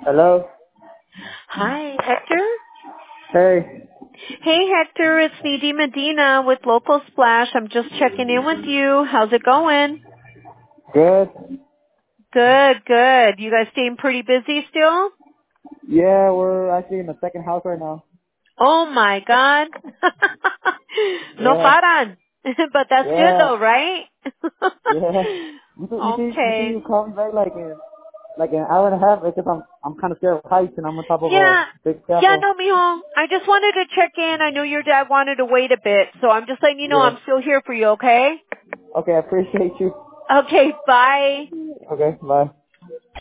Hello? Hi, Hector. Hey. Hey, Hector. It's Needy Medina with Local Splash. I'm just checking in with you. How's it going? Good? Good, good. You guys staying pretty busy still? Yeah, we're actually in the second house right now. Oh my God. No Yeah. paran. But that's good Yeah. though, right? Yeah. You think Okay. you call me back like an hour and a half because I'm kind of scared of heights and I'm on top of a Yeah. big Yeah, scaffold. no, mijo. I just wanted to check in. I know your dad wanted to wait a bit, so I'm just letting you know Yeah. I'm still here for you, okay? Okay, I appreciate you. Okay, bye. Okay, bye.